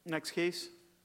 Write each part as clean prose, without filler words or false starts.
Next case.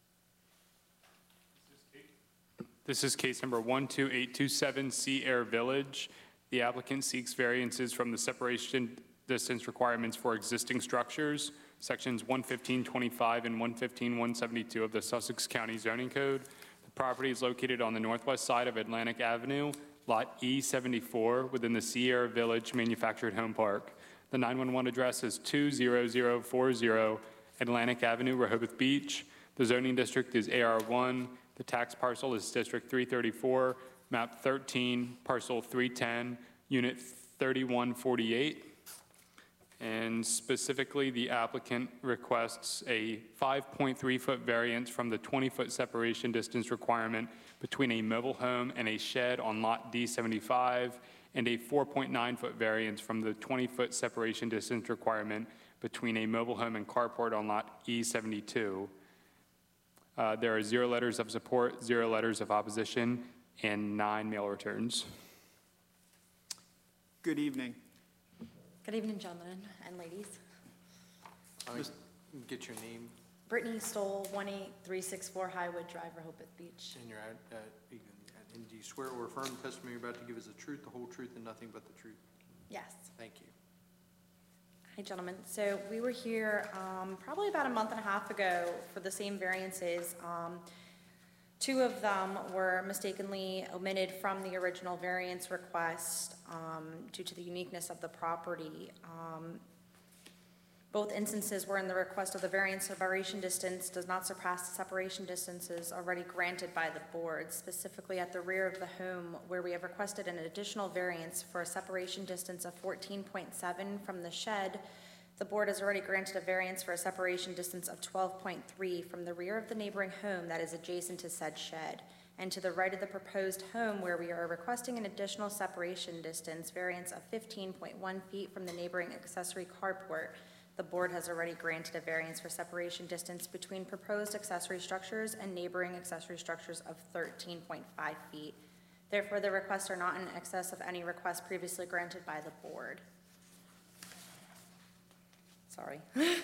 This is case number 12827, Sea Air Village. The applicant seeks variances from the separation distance requirements for existing structures, sections 115.25 and 115.172 of the Sussex County Zoning Code. The property is located on the northwest side of Atlantic Avenue, lot E74, within the Sea Air Village Manufactured Home Park. The 911 address is 20040 Atlantic Avenue, Rehoboth Beach. The zoning district is AR1. The tax parcel is District 334, map 13, parcel 310, unit 3148. And specifically, the applicant requests a 5.3-foot variance from the 20-foot separation distance requirement between a mobile home and a shed on lot D75, and a 4.9-foot variance from the 20-foot separation distance requirement between a mobile home and carport on lot E72. There are 0 letters of support, 0 letters of opposition, and 9 mail returns. Good evening. Good evening, gentlemen and ladies. Get your name Brittany Stoll, 18364 Highwood Drive, Rehoboth Beach. and your and do you swear or affirm the testimony you're about to give is the truth, the whole truth, and nothing but the truth? Yes. Thank you. Hi, gentlemen. So we were here probably about a month and a half ago for the same variances. 2 of them were mistakenly omitted from the original variance request due to the uniqueness of the property. Both instances were in the request of the variance. Separation distance does not surpass the separation distances already granted by the board, specifically at the rear of the home, where we have requested an additional variance for a separation distance of 14.7 from the shed. The board has already granted a variance for a separation distance of 12.3 from the rear of the neighboring home that is adjacent to said shed, and to the right of the proposed home, where we are requesting an additional separation distance variance of 15.1 feet from the neighboring accessory carport. The board has already granted a variance for separation distance between proposed accessory structures and neighboring accessory structures of 13.5 feet. Therefore, the requests are not in excess of any request previously granted by the board. Sorry.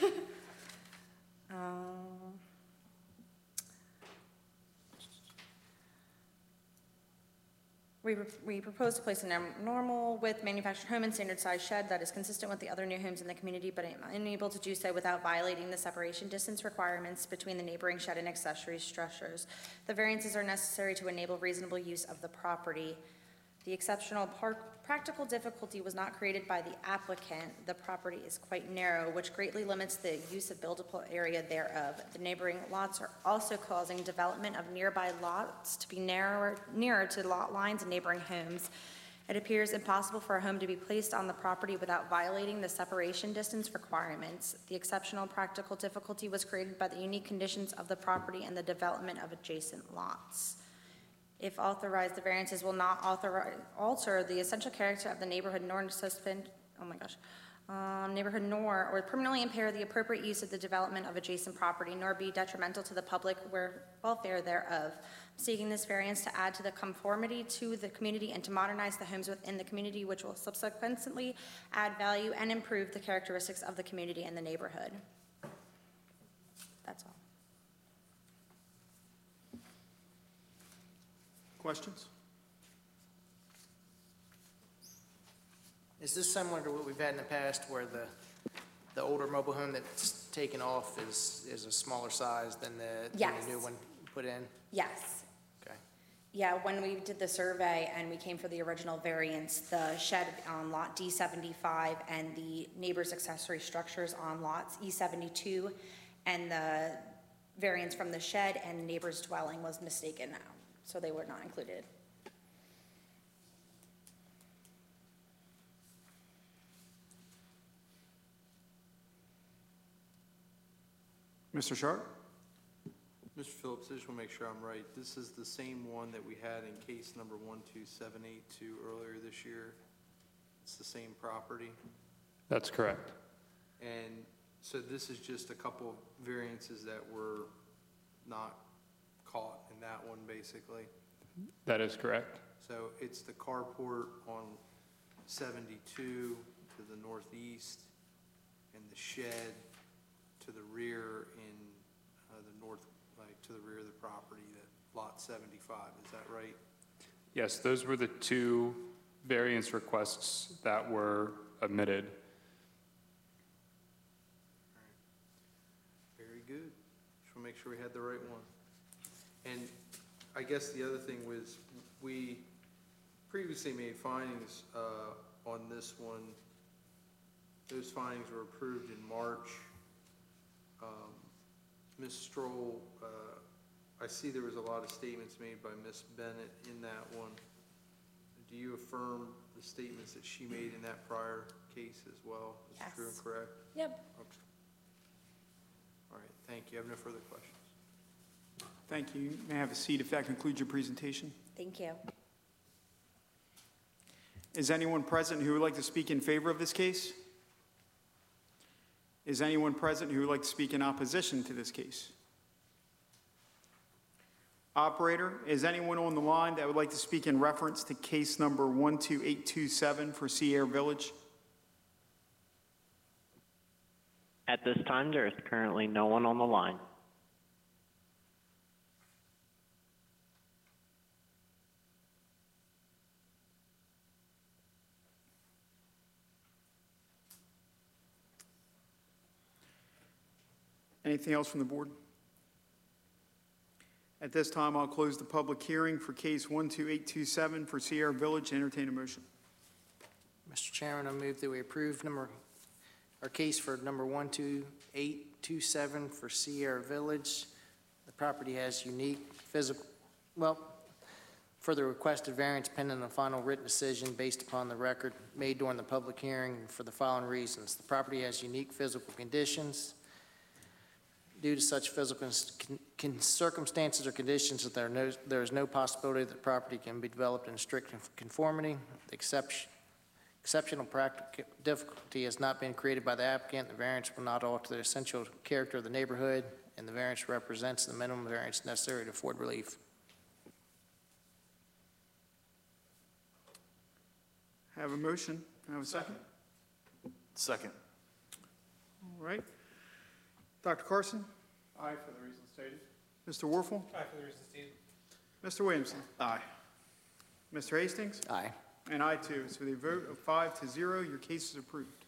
We propose to place a normal width manufactured home and standard size shed that is consistent with the other new homes in the community, but unable to do so without violating the separation distance requirements between the neighboring shed and accessory structures. The variances are necessary to enable reasonable use of the property. The exceptional practical difficulty was not created by the applicant. The property is quite narrow, which greatly limits the use of buildable area thereof. The neighboring lots are also causing development of nearby lots to be nearer to lot lines and neighboring homes. It appears impossible for a home to be placed on the property without violating the separation distance requirements. The exceptional practical difficulty was created by the unique conditions of the property and the development of adjacent lots. If authorized, the variances will not alter the essential character of the neighborhood nor neighborhood or permanently impair the appropriate use of the development of adjacent property, nor be detrimental to the public welfare thereof. Seeking this variance to add to the conformity to the community and to modernize the homes within the community, which will subsequently add value and improve the characteristics of the community and the neighborhood. That's all. Questions? Is this similar to what we've had in the past, where the older mobile home that's taken off is a smaller size than Yes. the new one put in? Yes. Okay. Yeah, when we did the survey and we came for the original variance, the shed on lot D75 and the neighbor's accessory structures on lots E72, and the variance from the shed and neighbor's dwelling was mistaken, so they were not included. Mr. Sharp? Mr. Phillips, I just want to make sure I'm right. This is the same one that we had in case number 12782 earlier this year. It's the same property. That's correct. And so this is just a couple of variances that were not caught in that one, basically. That is correct. So it's the carport on 72 to the northeast and the shed to the rear in the lot 75, is that right? Yes, those were the two variance requests that were admitted. Very good. Just want to make sure we had the right one. And I guess the other thing was, we previously made findings on this one. Those findings were approved in March. Ms. Stroll, I see there was a lot of statements made by Ms. Bennett in that one. Do you affirm the statements that she made in that prior case as well? Is Yes. true and correct? Yep. Okay. All right, thank you. I have no further questions. Thank you. You may have a seat if that concludes your presentation. Thank you. Is anyone present who would like to speak in favor of this case? Is anyone present who would like to speak in opposition to this case? Operator, is anyone on the line that would like to speak in reference to case number 12827 for Sierra Village? At this time, there is currently no one on the line. Anything else from the board? At this time, I'll close the public hearing for case 12827 for Sierra Village. Entertain a motion. Mr. Chairman, I move that we approve our case for number 12827 for Sierra Village. The property has unique physical, for the requested variance pending a final written decision based upon the record made during the public hearing for the following reasons. The property has unique physical conditions. Due to such physical circumstances or conditions, that there is no possibility that the property can be developed in strict conformity. The exceptional practical difficulty has not been created by the applicant. The variance will not alter the essential character of the neighborhood, and the variance represents the minimum variance necessary to afford relief. Have a motion. Have a second? Second. All right. Dr. Carson? Aye for the reasons stated. Mr. Warfel? Aye for the reasons stated. Mr. Williamson? Aye. Mr. Hastings? Aye. And I too. So with a vote of 5-0, your case is approved.